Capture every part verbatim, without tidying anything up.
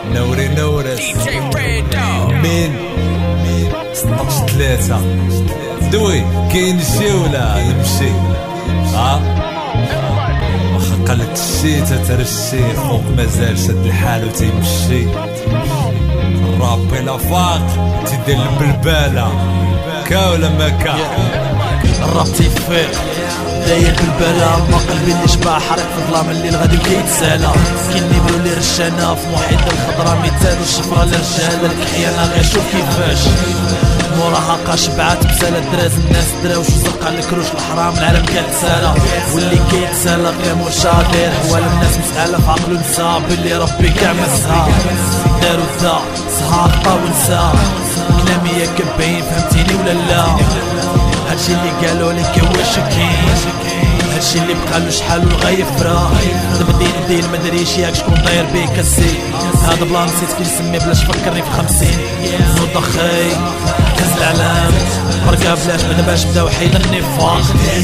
نوري نورس مين ستطاش ثلاثة دوي كاين شي ولا نمشي ها واخا قالك الشيتا ترشي فوق مازال شد الحال وتيمشي الراب بلا فاق تيدير البلبالة كا ولا ما كا الراب تيفيق داير بالبلا ما قلبي اللي شبع حرق في الظلام الليل غادي كيتسالى كاين اللي بلو لي رشانة في محيط الخضرا مثال الشفرة للرجال الكحيانة غير شوف كيفاش مراهقة شبعات بسالة دراز الناس دراوش وزرقا الكروش الحرام العالم كيتسالى واللي كيتسالى غير مشاطر حوال الناس مسألة في عقلو نسا باللي ربي كاع مسها دارو ذا سهاطة ونسا كلامي يا كبين فهمتيني ولا لا هادشي اللي قالوا لك واش كاين هادشي اللي بقالو شحال والغيفرا دابا دير دير مدريش ياك شكون داير بيك السي هذا بلا نسيت كي نسمي بلاش فكرني في خمسين نوض اخي هز العلام بركا بلاش بدا باش بدا وحيد النفاق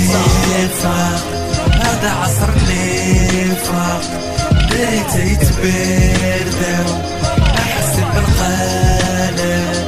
هذا عصر النفاق بديت يتبردو احسن بالقلب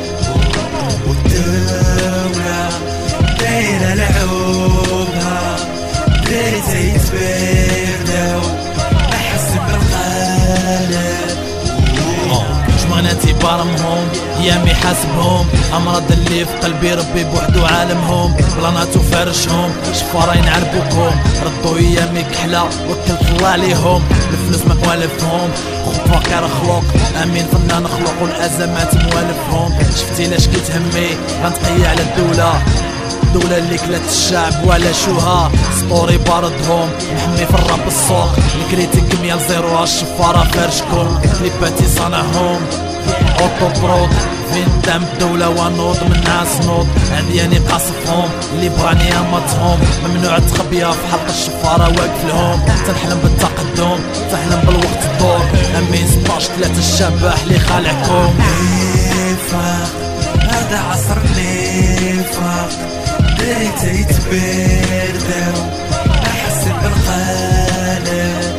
والدولة دايرة لعوبها بديت يتبردو احسن بالقلب جماناتي بارمهم يامي حاسبهم امراض اللي في قلبي ربي بوحدو عالمهم بلاناتو فارشهم شفارة ينعربوكم ردو ايامي كحلة وكلت الله عليهم الفلوس ما موالفهم خطوة غير خلق امين فنان خلق والازمات موالفهم شفتي لاش كيتهمي غنتقيا على الدولة الدولة اللي كلات الشعب ولا شوها سطوري باردهم محمي في الراب السوق الكريتيك ميال زيرو الشفارة فارشكم كليباتي صانعهم اوتو برود فين دام الدولة ونوض من ناس نوض عندياني قاصفهم اللي بغاني اماتهم ممنوع تخبيها في حلق الشفارة واقف لهم تنحلم بالتقدم تحلم بالوقت الدور امين ستاش ثلاثة الشبح اللي خالعكم هذا عصر النفاق بديت يتبردو احسن بالقلب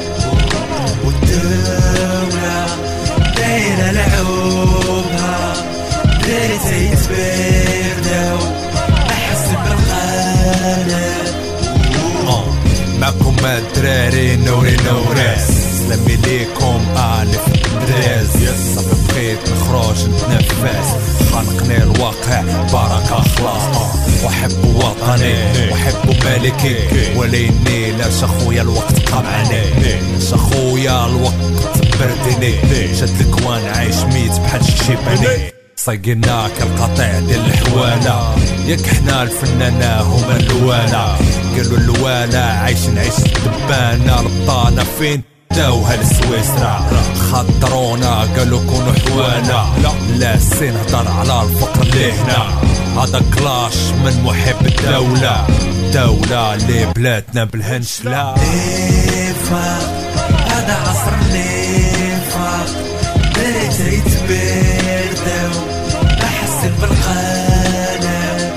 والدولة دايرة لعوبها بديت يتبردو احسن بالقلب معكم الدراري نوري نورس سلامي ليكم الف دراز صافي بغيت نخرج نتنفس خانقني الواقع بركة خلاص وحب وطني وحب مالكي وليني لاش اخويا الوقت قمعني لاش اخويا الوقت بردني شد الكوان عايش ميت بحال الشيباني صيقنا كالقطيع ديال الحوالة ياك حنا الفنانة هما الوالا قالوا الوالا عايشين عيش الدبانة البطانة فين داوها لسويسرا خطرونا قالوا كونوا حوانا لا السين هضر على الفقر اللي هنا هذا كلاش من محب الدولة دولة اللي بلادنا بالهنشلة نفاق هذا عصر النفاق بديت يتبردو احسن بالقلب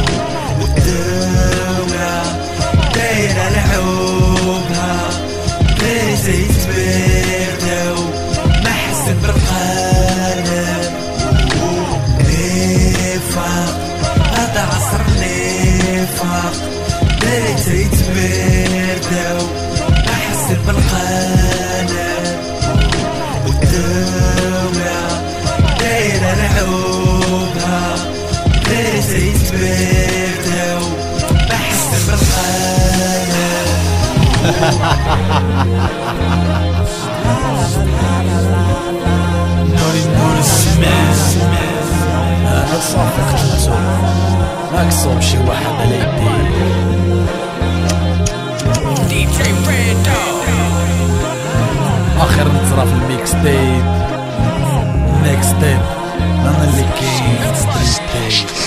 والدولة دايرة لعوبها بديت يتبردو محسن بالقلب نفاق هذا عصر النفاق بديت يتبردو احسن بالقلب والدولة دايرة لعوبها بديت يتبردو احسن بالقلب نوري نور السمان انا صافي قتلتو ماكسوم شي واحد على يدي دي جي فريدو اخر نترا في الميكس تيب نيكست تيب انا اللي كاين ستريت تيب